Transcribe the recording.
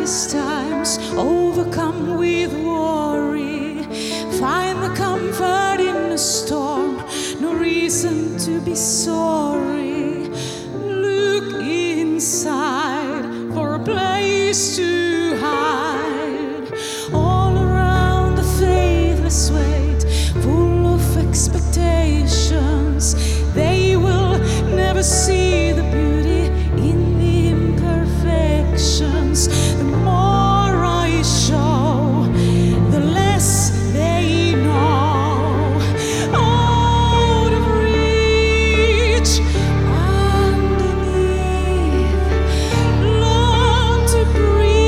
darkest times, overcome with worry. Find the comfort in the storm, no reason to be sorry. Look inside for a place to